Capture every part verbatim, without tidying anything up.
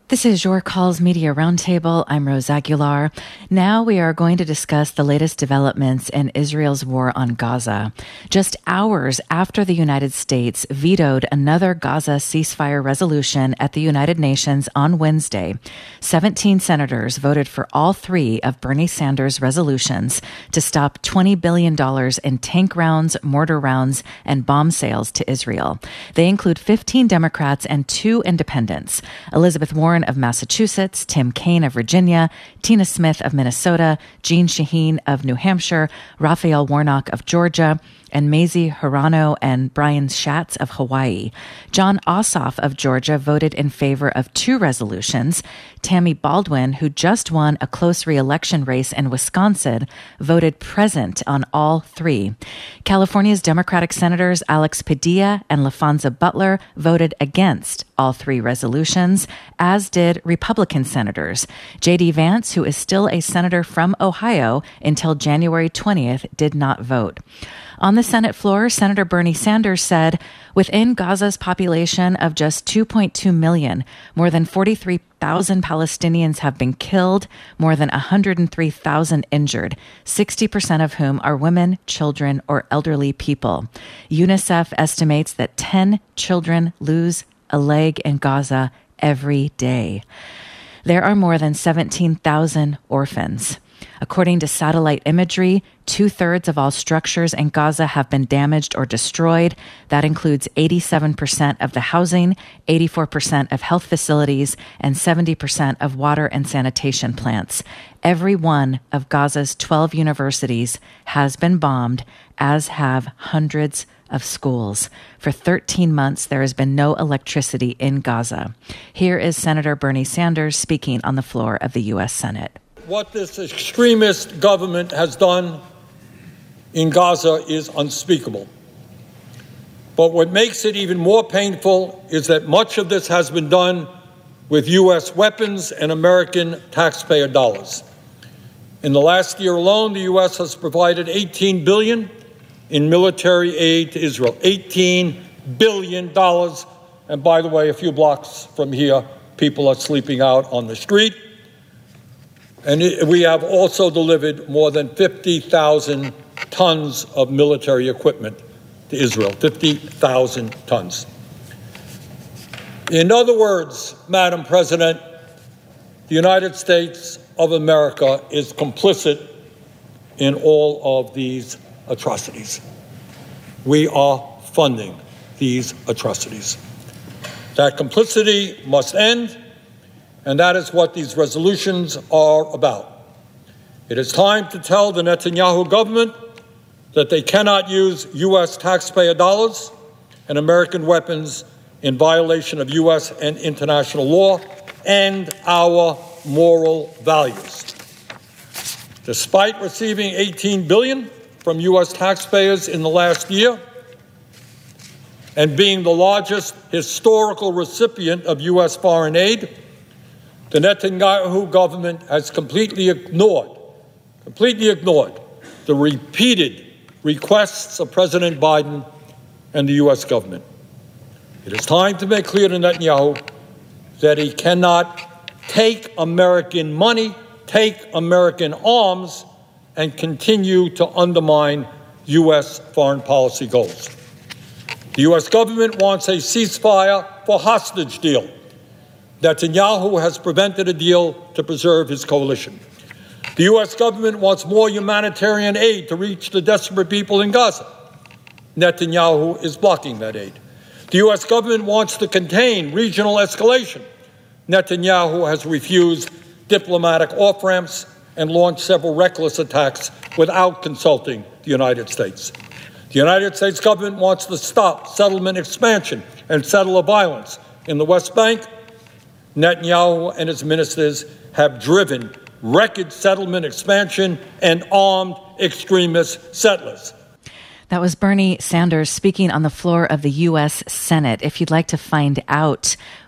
This is Your Calls Media Roundtable. I'm Rose Aguilar. Now we are going to discuss the latest developments in Israel's war on Gaza. Just hours after the United States vetoed another Gaza ceasefire resolution at the United Nations on Wednesday, seventeen senators voted for all three of Bernie Sanders' resolutions to stop twenty billion dollars in tank rounds, mortar rounds, and bomb sales to Israel. They include fifteen Democrats and two independents: Elizabeth Warren of Massachusetts, Tim Kaine of Virginia, Tina Smith of Minnesota, Jeanne Shaheen of New Hampshire, Raphael Warnock of Georgia, and Mazie Hirono and Brian Schatz of Hawaii. John Ossoff of Georgia voted in favor of two resolutions. Tammy Baldwin, who just won a close re-election race in Wisconsin, voted present on all three. California's Democratic Senators Alex Padilla and LaFonza Butler voted against all three resolutions, as did Republican senators. J D Vance, who is still a senator from Ohio until January twentieth, did not vote. On the Senate floor, Senator Bernie Sanders said, within Gaza's population of just two point two million, more than forty-three thousand Palestinians have been killed, more than one hundred three thousand injured, sixty percent of whom are women, children, or elderly people. UNICEF estimates that ten children lose a leg in Gaza every day. There are more than seventeen thousand orphans. According to satellite imagery, two-thirds of all structures in Gaza have been damaged or destroyed. That includes eighty-seven percent of the housing, eighty-four percent of health facilities, and seventy percent of water and sanitation plants. Every one of Gaza's twelve universities has been bombed, as have hundreds of schools. For thirteen months, there has been no electricity in Gaza. Here is Senator Bernie Sanders speaking on the floor of the U S Senate. What this extremist government has done in Gaza is unspeakable. But what makes it even more painful is that much of this has been done with U S weapons and American taxpayer dollars. In the last year alone, the U S has provided eighteen billion dollars in military aid to Israel. eighteen billion dollars. And by the way, a few blocks from here, people are sleeping out on the street. And we have also delivered more than fifty thousand tons of military equipment to Israel, fifty thousand tons. In other words, Madam President, the United States of America is complicit in all of these atrocities. We are funding these atrocities. That complicity must end. And that is what these resolutions are about. It is time to tell the Netanyahu government that they cannot use U S taxpayer dollars and American weapons in violation of U S and international law and our moral values. Despite receiving eighteen billion dollars from U S taxpayers in the last year and being the largest historical recipient of U S foreign aid, the Netanyahu government has completely ignored, completely ignored the repeated requests of President Biden and the U S government. It is time to make clear to Netanyahu that he cannot take American money, take American arms, and continue to undermine U S foreign policy goals. The U S government wants a ceasefire for hostage deal. Netanyahu has prevented a deal to preserve his coalition. The U S government wants more humanitarian aid to reach the desperate people in Gaza. Netanyahu is blocking that aid. The U S government wants to contain regional escalation. Netanyahu has refused diplomatic off-ramps and launched several reckless attacks without consulting the United States. The United States government wants to stop settlement expansion and settler violence in the West Bank. Netanyahu and his ministers have driven record settlement expansion and armed extremist settlers. That was Bernie Sanders speaking on the floor of the U S Senate. If you'd like to find out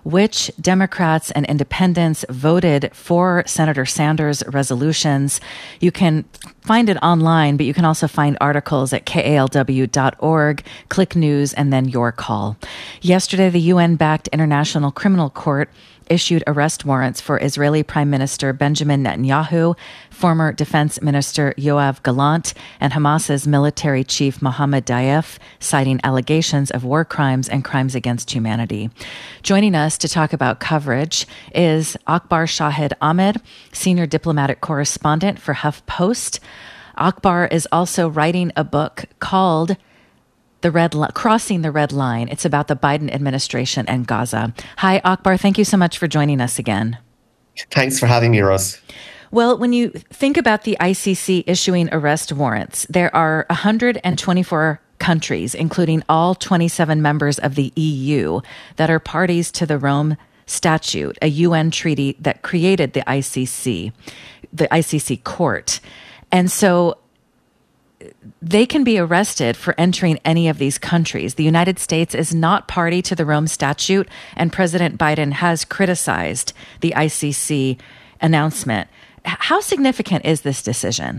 which Democrats and independents voted for Senator Sanders' resolutions. You can find it online, but you can also find articles at K A L W dot org, click news, and then your call. Yesterday, the U N-backed International Criminal Court issued arrest warrants for Israeli Prime Minister Benjamin Netanyahu, former Defense Minister Yoav Gallant, and Hamas's military chief Mohammed Deif, citing allegations of war crimes and crimes against humanity. Joining us to talk about coverage is Akbar Shahid Ahmed, senior diplomatic correspondent for HuffPost. Akbar is also writing a book called The Red Li- Crossing the Red Line. It's about the Biden administration and Gaza. Hi, Akbar. Thank you so much for joining us again. Thanks for having me, Rose. Well, when you think about the I C C issuing arrest warrants, there are one hundred twenty-four countries, including all twenty-seven members of the E U, that are parties to the Rome Statute, a U N treaty that created the I C C, the I C C court. And so they can be arrested for entering any of these countries. The United States is not party to the Rome Statute, and President Biden has criticized the I C C announcement. How significant is this decision?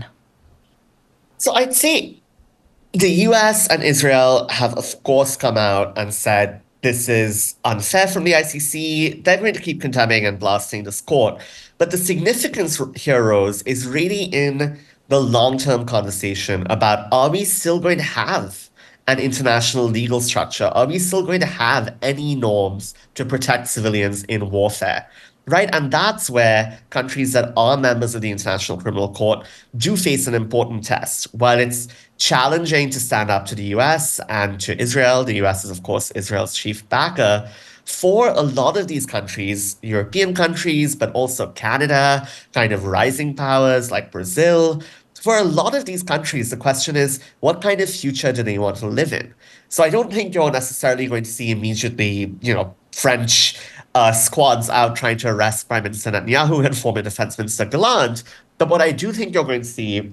So I'd say the U S and Israel have, of course, come out and said this is unfair from the I C C. They're going to keep condemning and blasting this court. But the significance here, Rose, is really in the long-term conversation about, are we still going to have an international legal structure? Are we still going to have any norms to protect civilians in warfare? Right? And that's where countries that are members of the International Criminal Court do face an important test. While it's challenging to stand up to the U S and to Israel, the U S is, of course, Israel's chief backer. For a lot of these countries, European countries, but also Canada, kind of rising powers like Brazil, for a lot of these countries, the question is, what kind of future do they want to live in? So I don't think you're necessarily going to see immediately, you know, French uh, squads out trying to arrest Prime Minister Netanyahu and former Defense Minister Gallant. But what I do think you're going to see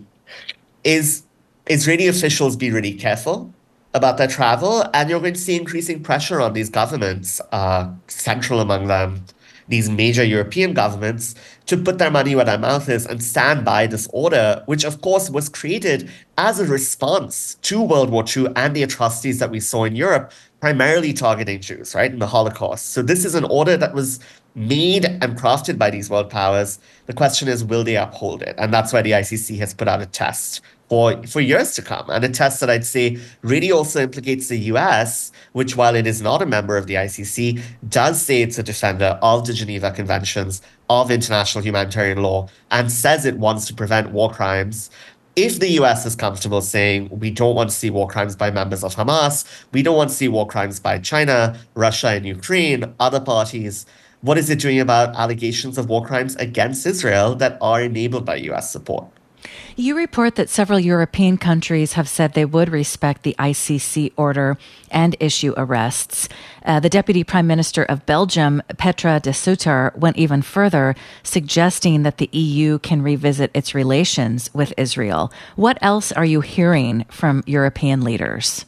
is Israeli officials be really careful about their travel, and you're going to see increasing pressure on these governments, uh, central among them, these major European governments, to put their money where their mouth is and stand by this order, which of course was created as a response to World War Two and the atrocities that we saw in Europe, primarily targeting Jews, right, in the Holocaust. So this is an order that was made and crafted by these world powers. The question is, will they uphold it? And that's why the I C C has put out a test for, for years to come. And a test that I'd say really also implicates the U S, which, while it is not a member of the I C C, does say it's a defender of the Geneva Conventions, of international humanitarian law, and says it wants to prevent war crimes. If the U S is comfortable saying, we don't want to see war crimes by members of Hamas, we don't want to see war crimes by China, Russia, and Ukraine, other parties, what is it doing about allegations of war crimes against Israel that are enabled by U S support? You report that several European countries have said they would respect the I C C order and issue arrests. Uh, the Deputy Prime Minister of Belgium, Petra de Sutter, went even further, suggesting that the E U can revisit its relations with Israel. What else are you hearing from European leaders?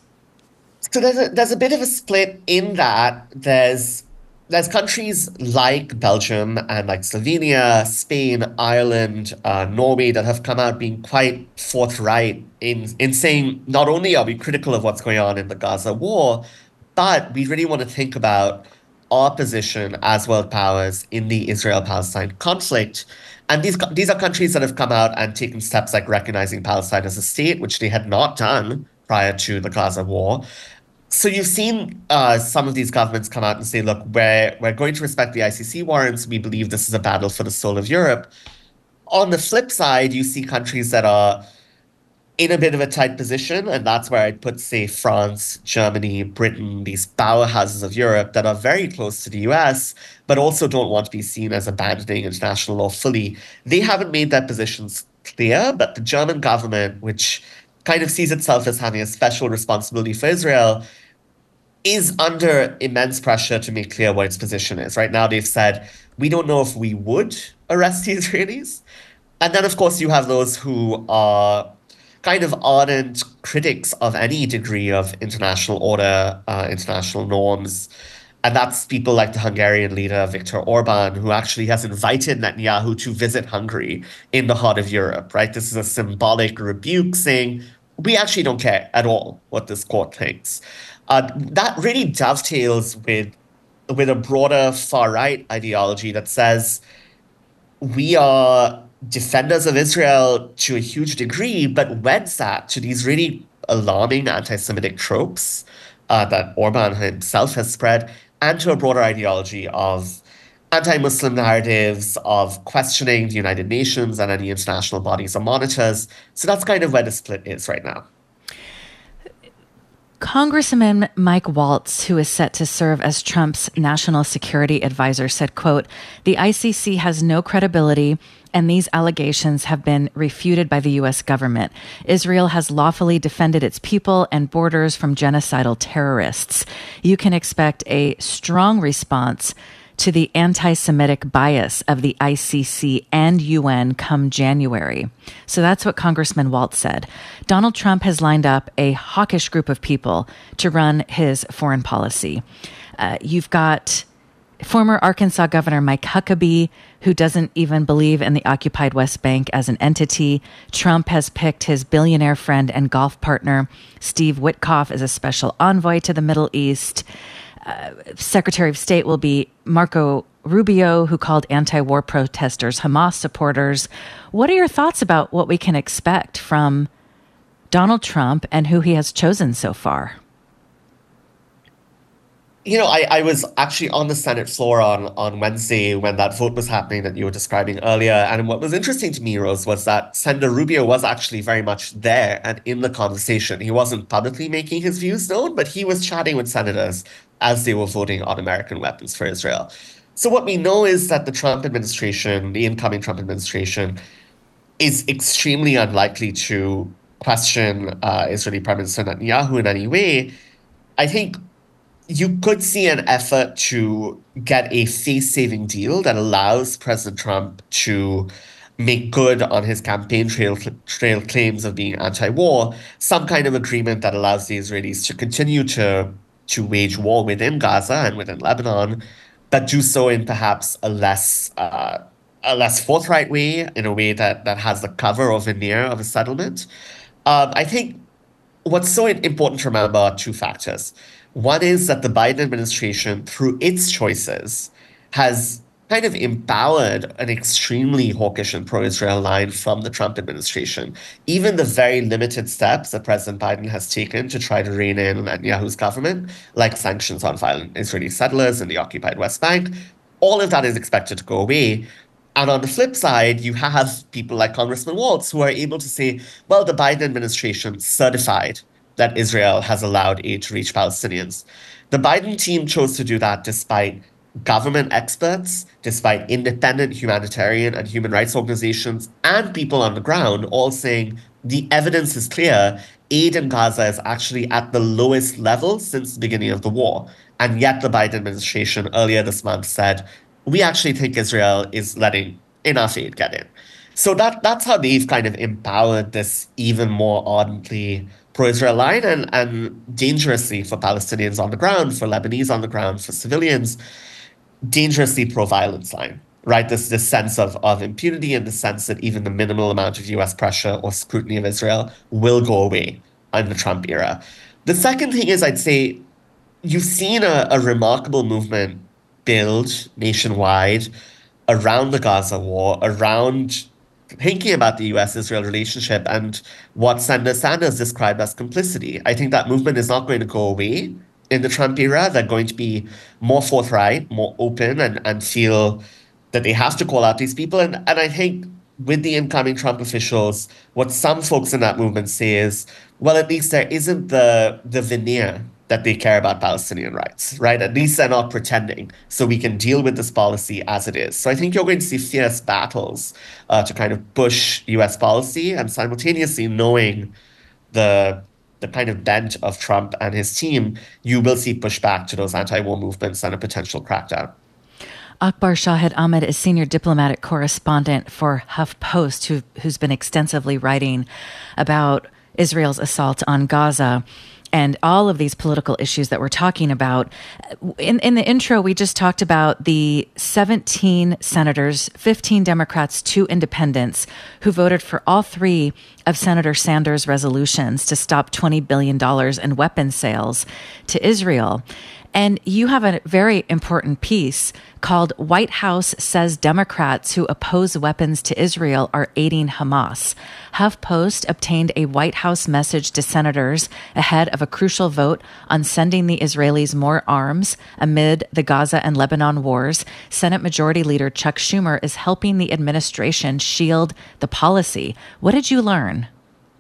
So there's a, there's a bit of a split in that there's There's countries like Belgium and like Slovenia, Spain, Ireland, uh, Norway that have come out being quite forthright in, in saying not only are we critical of what's going on in the Gaza war, but we really want to think about our position as world powers in the Israel-Palestine conflict. And these, these are countries that have come out and taken steps like recognizing Palestine as a state, which they had not done prior to the Gaza war. So you've seen uh, some of these governments come out and say, look, we're, we're going to respect the I C C warrants. We believe this is a battle for the soul of Europe. On the flip side, you see countries that are in a bit of a tight position, and that's where I'd put, say, France, Germany, Britain, these powerhouses of Europe that are very close to the U S, but also don't want to be seen as abandoning international law fully. They haven't made their positions clear, but the German government, which kind of sees itself as having a special responsibility for Israel, is under immense pressure to make clear what its position is. Right now, they've said, we don't know if we would arrest the Israelis. And then, of course, you have those who are kind of ardent critics of any degree of international order, uh, international norms, And that's people like the Hungarian leader, Viktor Orban, who actually has invited Netanyahu to visit Hungary in the heart of Europe, right? This is a symbolic rebuke saying, we actually don't care at all what this court thinks. Uh, that really dovetails with, with a broader far-right ideology that says we are defenders of Israel to a huge degree, but weds that to these really alarming anti-Semitic tropes uh, that Orban himself has spread, and to a broader ideology of anti-Muslim narratives, of questioning the United Nations and any international bodies or monitors. So that's kind of where the split is right now. Congressman Mike Waltz, who is set to serve as Trump's national security advisor, said, quote, "The I C C has no credibility, and these allegations have been refuted by the U S government. Israel has lawfully defended its people and borders from genocidal terrorists. You can expect a strong response to the anti-Semitic bias of the I C C and U N come January." So that's what Congressman Waltz said. Donald Trump has lined up a hawkish group of people to run his foreign policy. Uh, you've got former Arkansas Governor Mike Huckabee, who doesn't even believe in the occupied West Bank as an entity. Trump has picked his billionaire friend and golf partner, Steve Witkoff, as a special envoy to the Middle East. Uh, Secretary of State will be Marco Rubio, who called anti-war protesters Hamas supporters. What are your thoughts about what we can expect from Donald Trump and who he has chosen so far? You know, I, I was actually on the Senate floor on, on Wednesday when that vote was happening that you were describing earlier. And what was interesting to me, Rose, was that Senator Rubio was actually very much there and in the conversation. He wasn't publicly making his views known, but he was chatting with senators as they were voting on American weapons for Israel. So what we know is that the Trump administration, the incoming Trump administration, is extremely unlikely to question uh, Israeli Prime Minister Netanyahu in any way. I think you could see an effort to get a face-saving deal that allows President Trump to make good on his campaign trail, trail claims of being anti-war, some kind of agreement that allows the Israelis to continue to, to wage war within Gaza and within Lebanon, but do so in perhaps a less uh, a less forthright way, in a way that, that has the cover or veneer of a settlement. Um, I think what's so important to remember are two factors. One is that the Biden administration, through its choices, has kind of empowered an extremely hawkish and pro-Israel line from the Trump administration. Even the very limited steps that President Biden has taken to try to rein in Netanyahu's government, like sanctions on violent Israeli settlers in the occupied West Bank, all of that is expected to go away. And on the flip side, you have people like Congressman Waltz who are able to say, well, the Biden administration certified that Israel has allowed aid to reach Palestinians. The Biden team chose to do that despite government experts, despite independent humanitarian and human rights organizations, and people on the ground all saying the evidence is clear. Aid in Gaza is actually at the lowest level since the beginning of the war. And yet the Biden administration earlier this month said, we actually think Israel is letting enough aid get in. So that that's how they've kind of empowered this even more ardently pro-Israel line, and, and dangerously for Palestinians on the ground, for Lebanese on the ground, for civilians, dangerously pro-violence line, right? This this sense of, of impunity, and the sense that even the minimal amount of U S pressure or scrutiny of Israel will go away in the Trump era. The second thing is, I'd say, you've seen a, a remarkable movement build nationwide around the Gaza war, around thinking about the U S-Israel relationship and what Senator Sanders described as complicity. I think that movement is not going to go away in the Trump era. They're going to be more forthright, more open, and, and feel that they have to call out these people. And, and I think with the incoming Trump officials, what some folks in that movement say is, well, at least there isn't the, the veneer that they care about Palestinian rights, right? At least they're not pretending, so we can deal with this policy as it is. So I think you're going to see fierce battles uh, to kind of push U S policy, and simultaneously knowing the the kind of bent of Trump and his team, you will see pushback to those anti-war movements and a potential crackdown. Akbar Shahid Ahmed is senior diplomatic correspondent for HuffPost, who, who's been extensively writing about Israel's assault on Gaza. and all of these political issues that we're talking about. In, in the intro, we just talked about the seventeen senators, fifteen Democrats, two independents, who voted for all three of Senator Sanders' resolutions to stop twenty billion dollars in weapons sales to Israel. And you have a very important piece called White House Says Democrats Who Oppose Weapons to Israel Are Aiding Hamas. HuffPost obtained a White House message to senators ahead of a crucial vote on sending the Israelis more arms amid the Gaza and Lebanon wars. Senate Majority Leader Chuck Schumer is helping the administration shield the policy. What did you learn?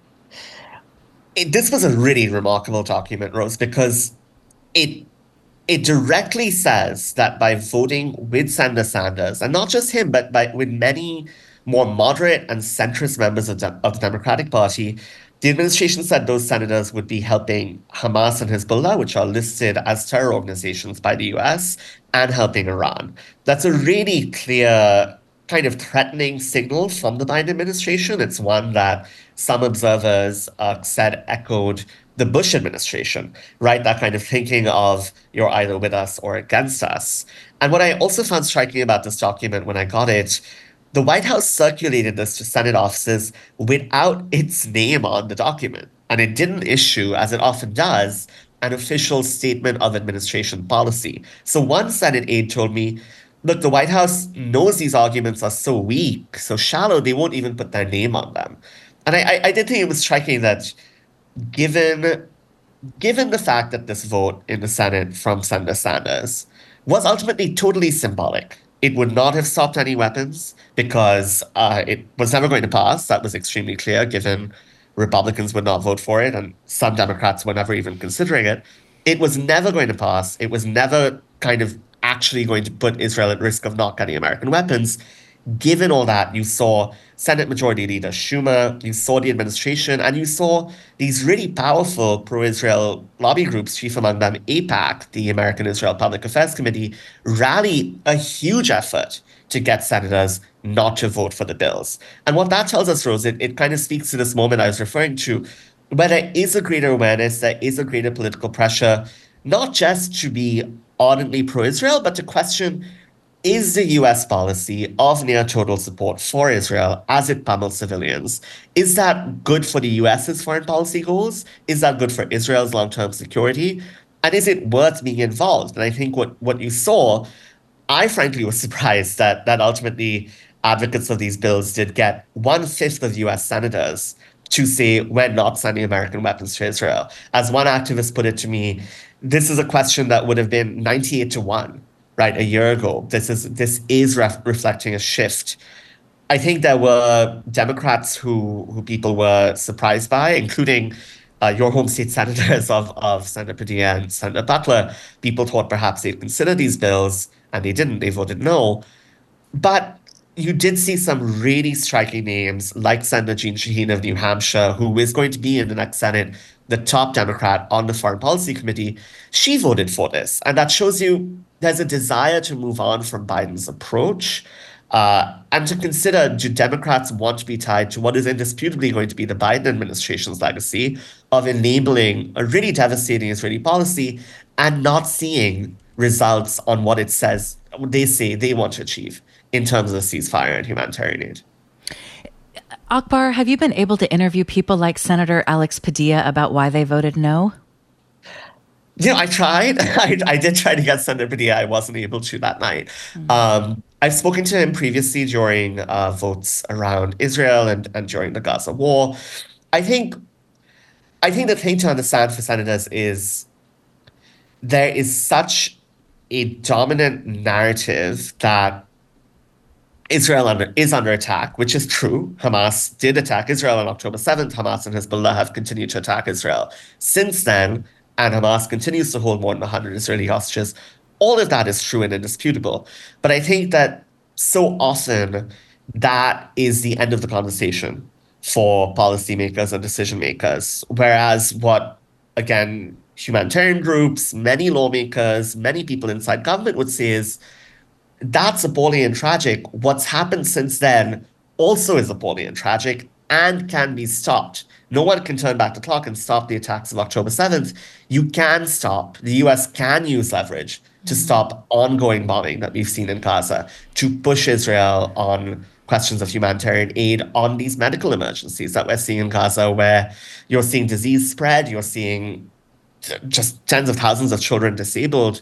It, this was a really remarkable document, Rose, because it It directly says that by voting with Senator Sanders, and not just him, but by with many more moderate and centrist members of, de- of the Democratic Party, the administration said those senators would be helping Hamas and Hezbollah, which are listed as terror organizations by the U S, and helping Iran. That's a really clear kind of threatening signal from the Biden administration. It's one that some observers uh, said echoed the Bush administration, right? That kind of thinking of you're either with us or against us. And what I also found striking about this document when I got it, the White House circulated this to Senate offices without its name on the document. And it didn't issue, as it often does, an official statement of administration policy. So one Senate aide told me, look, the White House knows these arguments are so weak, so shallow, they won't even put their name on them. And I, I, I did think it was striking that Given, given the fact that this vote in the Senate from Senator Sanders was ultimately totally symbolic, it would not have stopped any weapons because uh, it was never going to pass. That was extremely clear, given Republicans would not vote for it and some Democrats were never even considering it. It was never going to pass. It was never kind of actually going to put Israel at risk of not getting American weapons. Given all that, you saw Senate Majority Leader Schumer, you saw the administration, and you saw these really powerful pro-Israel lobby groups, chief among them AIPAC, the American Israel Public Affairs Committee, rally a huge effort to get senators not to vote for the bills. And what that tells us, Rose, it, it kind of speaks to this moment I was referring to, where there is a greater awareness, there is a greater political pressure, not just to be ardently pro-Israel, but to question, is the U S policy of near total support for Israel as it pummels civilians, is that good for the U S's foreign policy goals? Is that good for Israel's long-term security? And is it worth being involved? And I think what, what you saw, I frankly was surprised that, that ultimately advocates of these bills did get one-fifth of U S senators to say we're not sending American weapons to Israel. As one activist put it to me, this is a question that would have been ninety-eight to one. Right, a year ago. This is this is ref- reflecting a shift. I think there were Democrats who who people were surprised by, including uh, your home state senators of, of Senator Padilla and Senator Butler. People thought perhaps they'd consider these bills, and they didn't. They voted no. But you did see some really striking names, like Senator Jeanne Shaheen of New Hampshire, who is going to be in the next Senate, the top Democrat on the Foreign Policy Committee. She voted for this. And that shows you there's a desire to move on from Biden's approach uh, and to consider, do Democrats want to be tied to what is indisputably going to be the Biden administration's legacy of enabling a really devastating Israeli policy and not seeing results on what it says, what they say they want to achieve in terms of ceasefire and humanitarian aid. Akbar, have you been able to interview people like Senator Alex Padilla about why they voted no? You know, I tried. I, I did try to get Senator Padilla. I wasn't able to that night. Mm-hmm. Um, I've spoken to him previously during uh, votes around Israel and, and during the Gaza war. I think, I think the thing to understand for senators is there is such a dominant narrative that Israel under, is under attack, which is true. Hamas did attack Israel on October seventh. Hamas and Hezbollah have continued to attack Israel since then. And Hamas continues to hold more than one hundred Israeli hostages. All of that is true and indisputable. But I think that so often that is the end of the conversation for policymakers and decision makers. Whereas what, again, humanitarian groups, many lawmakers, many people inside government would say is, that's appalling and tragic. What's happened since then also is appalling and tragic. and can be stopped. No one can turn back the clock and stop the attacks of October seventh. You can stop. The U S can use leverage to stop ongoing bombing that we've seen in Gaza, to push Israel on questions of humanitarian aid, on these medical emergencies that we're seeing in Gaza, where you're seeing disease spread, you're seeing just tens of thousands of children disabled.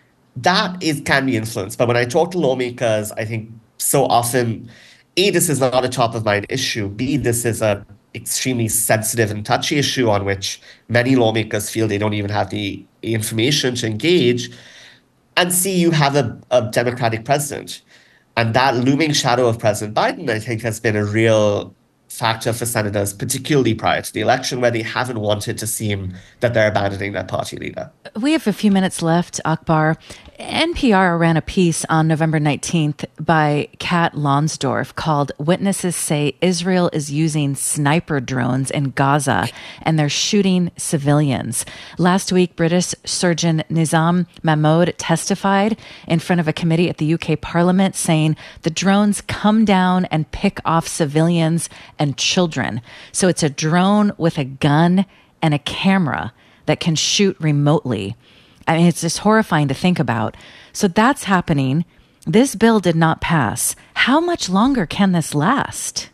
That is can be influenced. But when I talk to lawmakers, I think so often, A, this is not a top-of-mind issue. B, this is a extremely sensitive and touchy issue on which many lawmakers feel they don't even have the information to engage. And C, you have a, a Democratic president. And that looming shadow of President Biden, I think, has been a real factor for senators, particularly prior to the election, where they haven't wanted to seem that they're abandoning their party leader. We have a few minutes left, Akbar. N P R ran a piece on November nineteenth by Kat Lonsdorf called "Witnesses Say Israel is Using Sniper Drones in Gaza and They're Shooting Civilians." Last week, British surgeon Nizam Mahmood testified in front of a committee at the U K Parliament saying the drones come down and pick off civilians and children. So it's a drone with a gun and a camera that can shoot remotely. I mean, it's just horrifying to think about. So that's happening. This bill did not pass. How much longer can this last?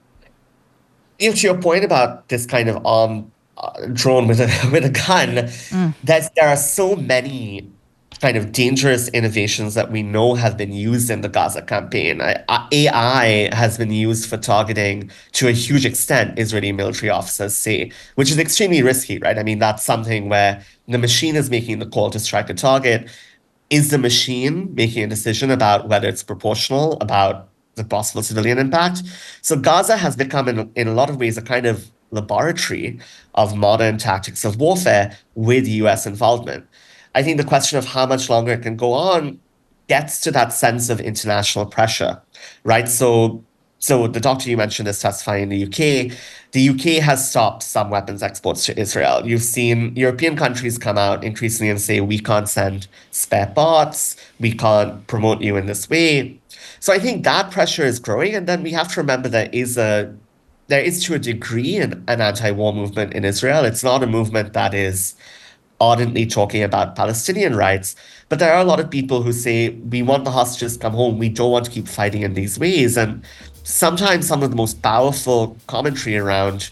You know, to your point about this kind of armed uh, drone with a with a gun, mm. that there are so many kind of dangerous innovations that we know have been used in the Gaza campaign. I, A I has been used for targeting, to a huge extent, Israeli military officers, say, which is extremely risky, right? I mean, that's something where the machine is making the call to strike a target. Is the machine making a decision about whether it's proportional, about the possible civilian impact? So Gaza has become, in, in a lot of ways, a kind of laboratory of modern tactics of warfare with U S involvement. I think the question of how much longer it can go on gets to that sense of international pressure, right? So, so the doctor you mentioned is testifying in the U K. The U K has stopped some weapons exports to Israel. You've seen European countries come out increasingly and say, we can't send spare parts, we can't promote you in this way. So I think that pressure is growing. And then we have to remember there is a, there is to a degree an, an anti-war movement in Israel. It's not a movement that is ardently talking about Palestinian rights, but there are a lot of people who say, we want the hostages to come home, we don't want to keep fighting in these ways. And sometimes some of the most powerful commentary around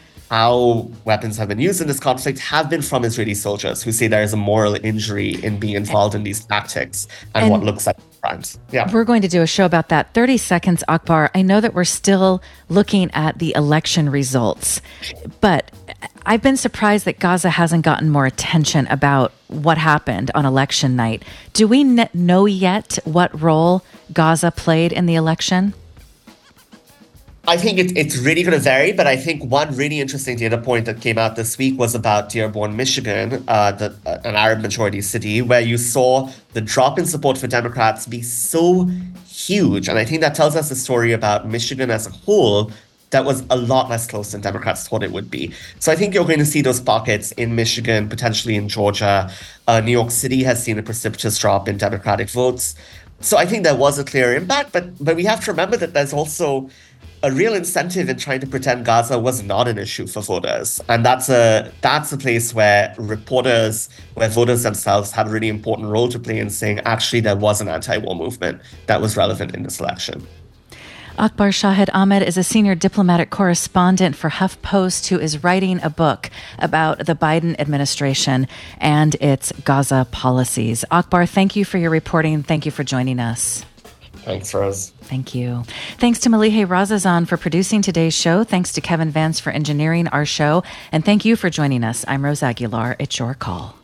how weapons have been used in this conflict have been from Israeli soldiers who say there is a moral injury in being involved in these tactics and, and what looks like crimes. Yeah, we're going to do a show about that. thirty seconds, Akbar. I know that we're still looking at the election results, but I've been surprised that Gaza hasn't gotten more attention about what happened on election night. Do we know yet what role Gaza played in the election? I think it, it's really going to vary, but I think one really interesting data point that came out this week was about Dearborn, Michigan, uh, the, uh, an Arab-majority city, where you saw the drop in support for Democrats be so huge. And I think that tells us a story about Michigan as a whole that was a lot less close than Democrats thought it would be. So I think you're going to see those pockets in Michigan, potentially in Georgia. Uh, New York City has seen a precipitous drop in Democratic votes. So I think there was a clear impact, but but we have to remember that there's also a real incentive in trying to pretend Gaza was not an issue for voters. And that's a that's a place where reporters, where voters themselves have a really important role to play in saying, actually, there was an anti-war movement that was relevant in this election. Akbar Shahid Ahmed is a senior diplomatic correspondent for HuffPost who is writing a book about the Biden administration and its Gaza policies. Akbar, thank you for your reporting. Thank you for joining us. Thanks, Rose. Thank you. Thanks to Malihe Razazan for producing today's show. Thanks to Kevin Vance for engineering our show. And thank you for joining us. I'm Rose Aguilar. It's your call.